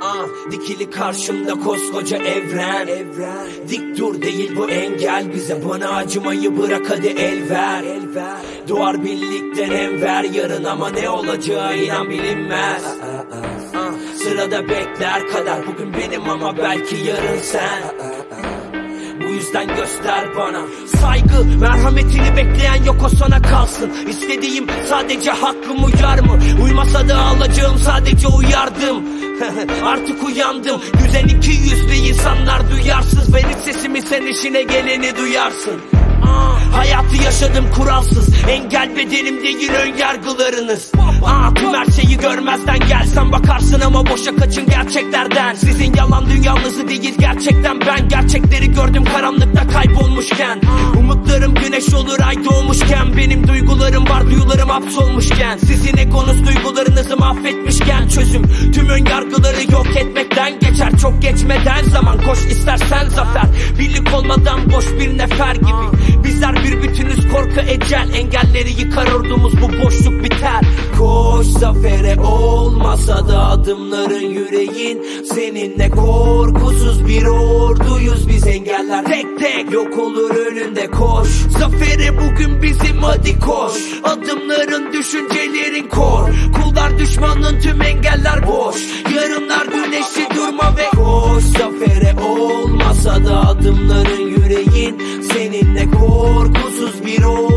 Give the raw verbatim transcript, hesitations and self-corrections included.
Ah, dikili karşımda koskoca evren. evren Dik dur değil bu engel bize, bana acımayı bırak hadi el ver, el ver. Doğar birlikten enver yarın ama ne olacağı inan bilinmez. ah, ah, ah. Sırada bekler kader, bugün benim ama belki yarın sen. Bu yüzden göster bana saygı, merhametini bekleyen yok, o sana kalsın. İstediğim sadece hakkım, uyar mı? Uymasa da alacağım, sadece uyardım. Artık uyandım. Güzel iki yüzlü insanlar duyarsız, benim sesimi sen işine geleni duyarsın. Aa, hayatı yaşadım kuralsız, engel bedenim değil ön yargılarınız. Aa, tüm her şeyi görmezden gelsen bakarsın ama boşa kaçın gerçeklerden. Sizin yalan dünyanızı değil gerçekten ben. Gerçekleri gördüm karanlıkta kaybolmuşken. Umutlarım güneş olur ay doğmuşken. Benim duygularım var, duyularım hapsolmuşken. Sizin egonuz duygularınızı mahvetmişken. Çözüm tüm ön yargıları yok etmekten geçer. Çok geçmeden zaman koş istersen zafer. Birlik olmadan boş bir nefer gibi. Bizler bir bütünüz, korku ecel. Engelleri yıkar ordumuz, bu boşluk biter. Koş zafere, olmasa da adımların yüreğin seninle. Korkusuz bir orduyuz biz, engeller tek tek yok olur önünde. Koş zafere bugün bizim, hadi koş. Adımların düşüncelerin kor. Kullar düşmanın, tüm engeller boş. Yarınlar güneşli, durma ve koş zafere, olmasa da adımların yüreğin seninle. Korkusuz bir o